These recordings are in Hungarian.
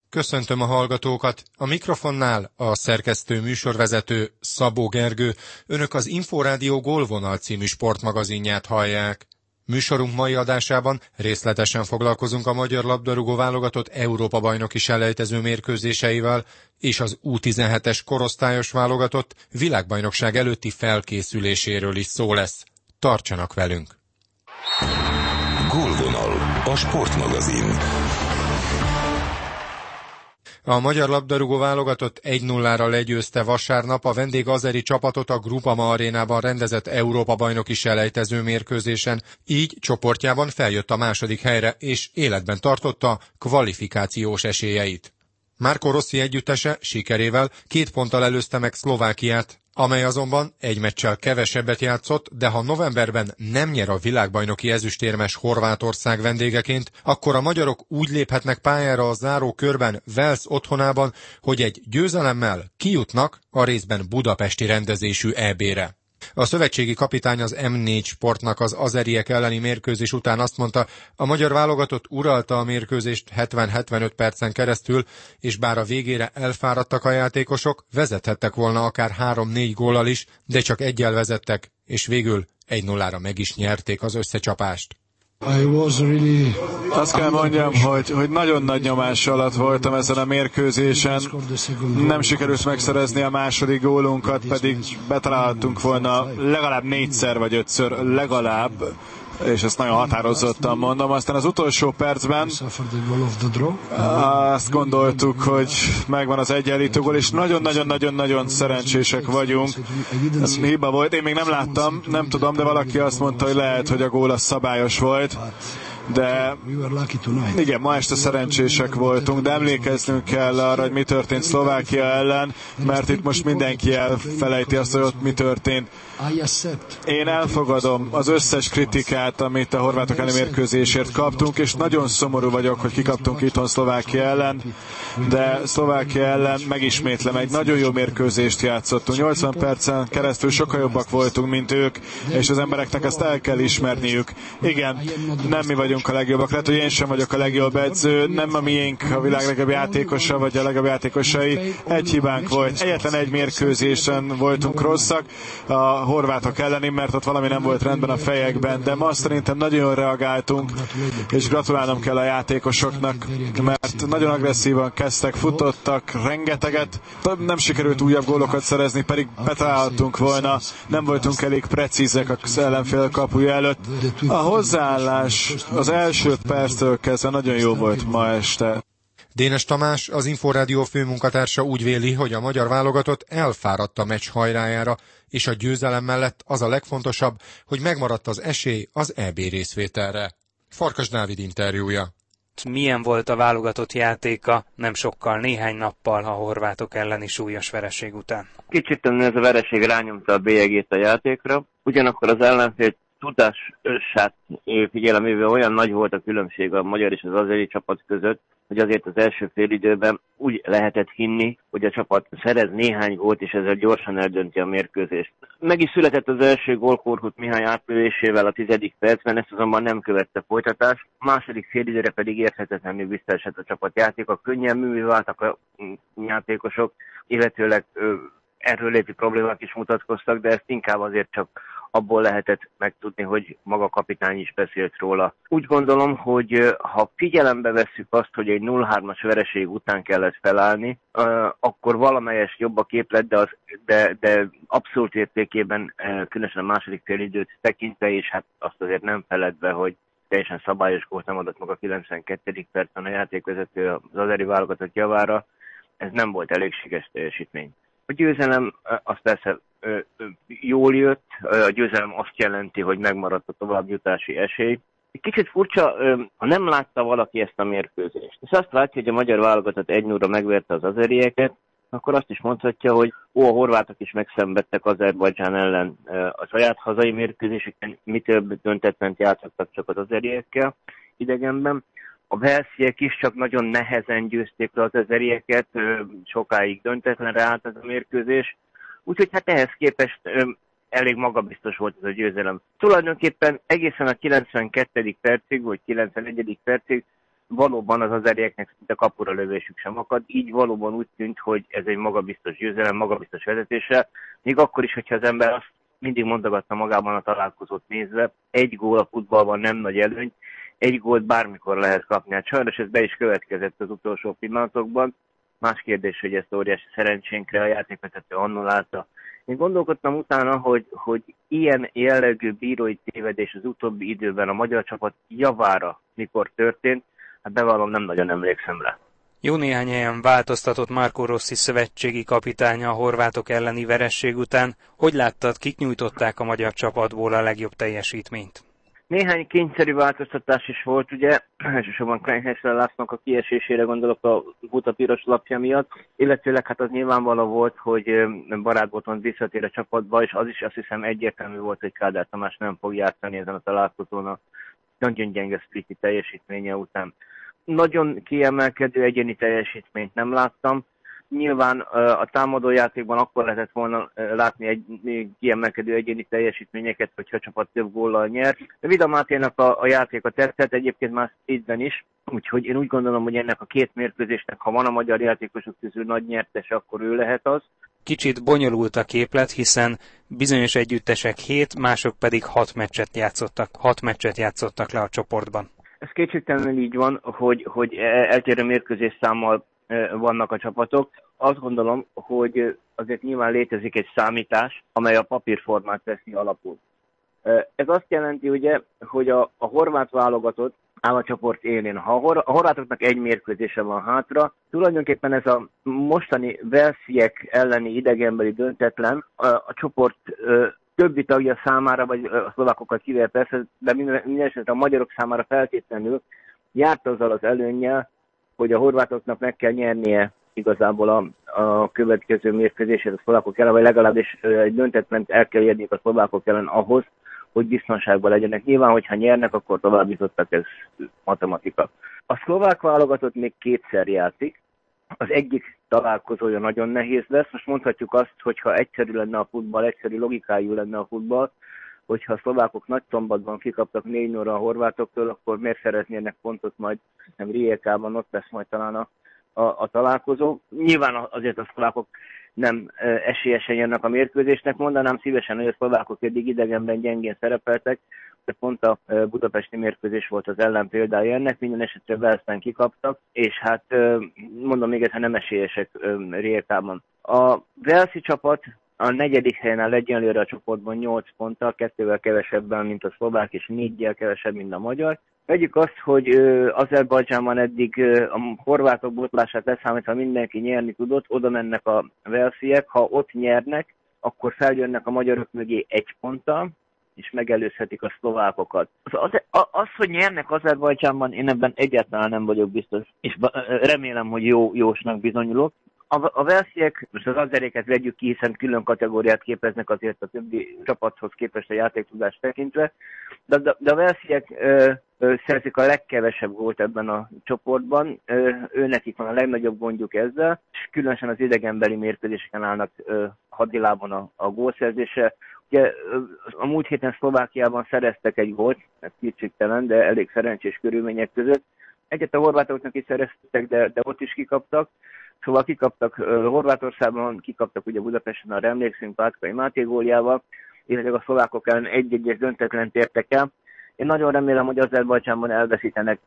Köszöntöm a hallgatókat. A mikrofonnál a szerkesztő műsorvezető Szabó Gergő. Önök az Inforádió Gólvonal című sportmagazinját hallják. Műsorunk mai adásában részletesen foglalkozunk a magyar labdarúgó válogatott Európa-bajnoki selejtező mérkőzéseivel és az U17-es korosztályos válogatott világbajnokság előtti felkészüléséről is szó lesz. Tartsanak velünk! Gólvonal, a sportmagazin. A magyar labdarúgó válogatott 1-0-ra legyőzte vasárnap a vendég azeri csapatot a Groupama arénában rendezett Európa-bajnoki selejtező mérkőzésen, így csoportjában feljött a második helyre és életben tartotta kvalifikációs esélyeit. Marco Rossi együttese sikerével 2 ponttal előzte meg Szlovákiát, amely azonban egy meccsel kevesebbet játszott, de ha novemberben nem nyer a világbajnoki ezüstérmes Horvátország vendégeként, akkor a magyarok úgy léphetnek pályára a záró körben Wales otthonában, hogy egy győzelemmel kijutnak a részben budapesti rendezésű EB-re. A szövetségi kapitány az M4 Sportnak az azeriek elleni mérkőzés után azt mondta, a magyar válogatott uralta a mérkőzést 70-75 percen keresztül, és bár a végére elfáradtak a játékosok, vezethettek volna akár 3-4 góllal is, de csak egyel vezettek, és végül 1-0-ra meg is nyerték az összecsapást. Azt kell mondjam, hogy nagyon nagy nyomás alatt voltam ezen a mérkőzésen. Nem sikerült megszerezni a második gólunkat, pedig betaláltunk volna legalább 4-szer vagy 5-ször legalább, és ezt nagyon határozottan mondom. Aztán az utolsó percben azt gondoltuk, hogy megvan az egyenlítő gól, és nagyon-nagyon-nagyon szerencsések vagyunk. Ez hiba volt, én még nem láttam, nem tudom, de valaki azt mondta, hogy lehet, hogy a gól az szabályos volt. De igen, ma este szerencsések voltunk, de emlékeznünk kell arra, hogy mi történt Szlovákia ellen, mert itt most mindenki elfelejti azt, hogy ott mi történt. Én elfogadom az összes kritikát, amit a horvátok elleni mérkőzésért kaptunk, és nagyon szomorú vagyok, hogy kikaptunk itthon Szlovákia ellen, de Szlovákia ellen megismétlem, egy nagyon jó mérkőzést játszottunk. 80 percen keresztül sokkal jobbak voltunk, mint ők, és az embereknek ezt el kell ismerniük. Igen, nem mi vagyunk a legjobbak. Lehet, hogy én sem vagyok a legjobb edző, nem a miénk a világ legjobb játékosa, vagy a legjobb játékosai. Egy hibánk volt. Egyetlen egy mérkőzésen voltunk rosszak a horvátok elleni, mert ott valami nem volt rendben a fejekben, de ma szerintem nagyon jól reagáltunk, és gratulálnom kell a játékosoknak, mert nagyon agresszívan kezdtek, futottak rengeteget, nem sikerült újabb gólokat szerezni, pedig betaláltunk volna, nem voltunk elég precízek az ellenfél kapuja előtt. A hozzáállás az első perctől kezdve nagyon jó volt ma este. Dénes Tamás, az Inforádió főmunkatársa úgy véli, hogy a magyar válogatott elfáradt a meccs hajrájára, és a győzelem mellett az a legfontosabb, hogy megmaradt az esély az EB részvételre. Farkas Dávid interjúja. Milyen volt a válogatott játéka nem sokkal, néhány nappal a horvátok elleni súlyos vereség után? Kicsit ez a vereség rányomta a bélyegét a játékra, ugyanakkor az ellenfél tudását figyelem, mivel olyan nagy volt a különbség a magyar és az azeri csapat között, hogy azért az első félidőben úgy lehetett hinni, hogy a csapat szerez néhány gólt, és ezzel gyorsan eldönti a mérkőzést. Meg is született az első gól Korkut Mihály átlövésével a 10. percben, ezt azonban nem követte folytatás. A második félidőre pedig érthetetlenül visszaesett a csapatjáték. Könnyen művé váltak a játékosok, illetőleg erről léti problémák is mutatkoztak, de ezt inkább azért csak abból lehetett megtudni, hogy maga a kapitány is beszélt róla. Úgy gondolom, hogy ha figyelembe vesszük azt, hogy egy 0-3-as vereség után kellett felállni, akkor valamelyes jobb a képlet, de abszolút értékében, különösen a második félidőt tekintve, és hát azt azért nem feledve, hogy teljesen szabályos gólt nem adott meg a 92. percen a játékvezető az azeri válogatott javára, ez nem volt elégséges teljesítmény. A győzelem az persze jól jött, a győzelem azt jelenti, hogy megmaradt a továbbjutási esély. Egy kicsit furcsa, ha nem látta valaki ezt a mérkőzést, és azt látja, hogy a magyar válogatott 1-0-ra megverte az azerieket, akkor azt is mondhatja, hogy a horvátok is megszenvedtek Azerbajdzsán ellen a saját hazai mérkőzéseken, mi több döntetlent játszottak csak az azeriekkel idegenben. A walesiek is csak nagyon nehezen győzték le az azerieket, sokáig döntetlenre állt ez a mérkőzés. Úgyhogy hát ehhez képest elég magabiztos volt ez a győzelem. Tulajdonképpen egészen a 92. percig, vagy 91. percig valóban az azerieknek szinte kapura lövésük sem akad, így valóban úgy tűnt, hogy ez egy magabiztos győzelem, magabiztos vezetése, még akkor is, hogyha az ember azt mindig mondogatta magában a találkozót nézve, egy gól a futballban nem nagy előny, egy gólt bármikor lehet kapni. Hát sajnos ez be is következett az utolsó pillanatokban. Más kérdés, hogy ezt óriási szerencsénkre a játékvezető annulálta. Én gondolkodtam utána, hogy ilyen jellegű bírói tévedés az utóbbi időben a magyar csapat javára mikor történt, hát bevallom, nem nagyon emlékszem rá. Jó néhány helyen változtatott Marco Rossi szövetségi kapitánya a horvátok elleni veresség után. Hogy láttad, kik nyújtották a magyar csapatból a legjobb teljesítményt? Néhány kényszerű változtatás is volt, ugye, elsősorban Kleinhessel Lászlónak a kiesésére gondolok a Buta piros lapja miatt, illetőleg hát az nyilvánvaló volt, hogy Barát Botond visszatér a csapatba, és az is azt hiszem egyértelmű volt, hogy Kádár Tamás nem fog játszani ezen a találkozón a nagyon gyenge spliti teljesítménye után. Nagyon kiemelkedő egyéni teljesítményt nem láttam. Nyilván a támadójátékban akkor lehetett volna látni egy kiemelkedő egyéni teljesítményeket, hogyha a csapat több góllal nyer. De Vida Máténak a játéka tetszett, egyébként már ízben is, úgyhogy én úgy gondolom, hogy ennek a két mérkőzésnek, ha van a magyar játékosok közül nagy nyertes, akkor ő lehet az. Kicsit bonyolult a képlet, hiszen bizonyos együttesek 7, mások pedig 6 meccset játszottak le a csoportban. Ez kétségtelenül így van, hogy eltérő mérkőzésszámmal vannak a csapatok. Azt gondolom, hogy azért nyilván létezik egy számítás, amely a papírformát veszi alapul. Ez azt jelenti, ugye, hogy a horvát válogatott áll a csoport élén. Ha a horvátoknak egy mérkőzése van hátra, tulajdonképpen ez a mostani velsziek elleni idegenbeli döntetlen a csoport többi tagja számára, vagy a szlovákokat kivéve persze, de minden esetre a magyarok számára feltétlenül járt azzal az előnnyel, hogy a horvátoknak meg kell nyernie igazából a következő mérkőzését a szlovákok ellen, vagy legalábbis egy döntetlent el kell érniük a szlovákok ellen ahhoz, hogy biztonságban legyenek. Nyilván, hogyha nyernek, akkor tovább jutottak, ez matematika. A szlovák válogatott még kétszer játszik. Az egyik találkozója nagyon nehéz lesz. Most mondhatjuk azt, hogyha egyszerű lenne a futball, egyszerű logikájú lenne a futball, hogyha a szlovákok nagy szombatban kikaptak 4-0-ra a horvátoktól, akkor miért szeretnének pontot majd, nem Rijekában, ott lesz majd talán a találkozó. Nyilván azért a szlovákok nem esélyesen jönnek a mérkőzésnek, mondanám szívesen, hogy a szlovákok eddig idegenben gyengén szerepeltek, de pont a budapesti mérkőzés volt az ellenpéldája ennek, minden esetre Velszben kikaptak, és hát mondom még egyszer, nem esélyesek Rijekában. A velszi csapat a 4. helyen áll egyenlőre a csoportban 8 ponttal, 2-vel kevesebben, mint a szlovák, és 4-jel kevesebb, mint a magyar. Vegyük azt, hogy Azerbajdzsánban eddig a horvátok botlását leszámítva mindenki nyerni tudott, oda mennek a velsziek, ha ott nyernek, akkor feljönnek a magyarok mögé 1 ponttal, és megelőzhetik a szlovákokat. Az, hogy nyernek Azerbajdzsánban, én ebben egyáltalán nem vagyok biztos, és remélem, hogy jósnak bizonyulok. A velsziek, most az azeréket vegyük ki, hiszen külön kategóriát képeznek azért a többi csapathoz képest a játéktudást tekintve, de a velsziek szerzik a legkevesebb gólt ebben a csoportban, őnekik van a legnagyobb gondjuk ezzel, és különösen az idegenbeli mérkőzéseken állnak hadilában a gólszerzése. Ugye a múlt héten Szlovákiában szereztek egy gólt, ez kétségtelen, de elég szerencsés körülmények között. Egyet a horvátoknak is szereztek, de ott is kikaptak. Szóval kikaptak Horvátországban, kikaptak ugye Budapesten, arra emlékszünk Pátkai Máté góljával, illetve a szlovákok ellen 1-1-es döntetlent értek el. Én nagyon remélem, hogy Azerbajdzsánban elveszítenek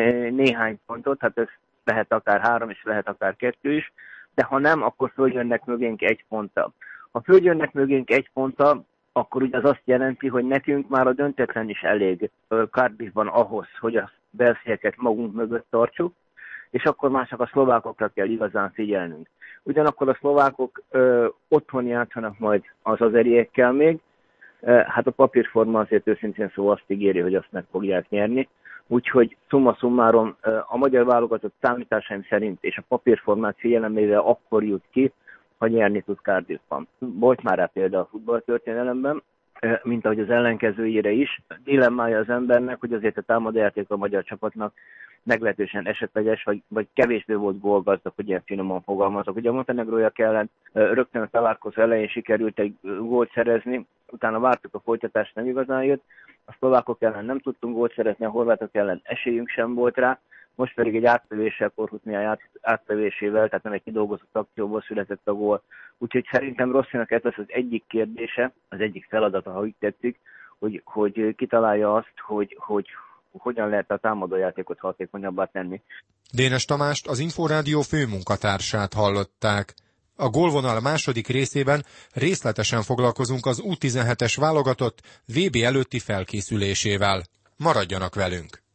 néhány pontot, hát ez lehet akár 3 és lehet akár 2 is, de ha nem, akkor följönnek mögénk 1 ponttal. Ha följönnek mögénk 1 ponttal, akkor ugye az azt jelenti, hogy nekünk már a döntetlen is elég Cardiffban ahhoz, hogy a velszieket magunk mögött tartsuk, és akkor már csak a szlovákokra kell igazán figyelnünk. Ugyanakkor a szlovákok otthon játszanak majd az azeriekkel még, hát a papírforma azért őszintén szóval azt ígéri, hogy azt meg fogják nyerni. Úgyhogy summa summarum a magyar válogatott számításaim szerint és a papírformát figyelemével akkor jut ki, ha nyerni tud Cardiffban. Volt már rá példa a futballtörténelemben, mint ahogy az ellenkezőjére is. Dilemmája az embernek, hogy azért a támadójáték a magyar csapatnak meglehetősen esetleges, vagy kevésbé volt gólgazdag, hogy ilyen finoman fogalmazok. Ugye a Montenegróiak ellen rögtön a találkozó elején sikerült egy gólt szerezni, utána vártuk a folytatást, nem igazán jött. A szlovákok ellen nem tudtunk gólt szerezni, a horvátok ellen esélyünk sem volt rá, most pedig egy áttövéssel, Korhut áttövésével, tehát nem egy kidolgozott akcióból született a gól. Úgyhogy szerintem Rossinak ez lesz az egyik kérdése, az egyik feladata, ha úgy tetszik, hogy kitalálja azt, hogy hogyan lehet a támadójátékot hatékonyabbá tenni. Dénes Tamást, az Inforádió főmunkatársát hallották. A gólvonal második részében részletesen foglalkozunk az U17-es válogatott VB előtti felkészülésével. Maradjanak velünk!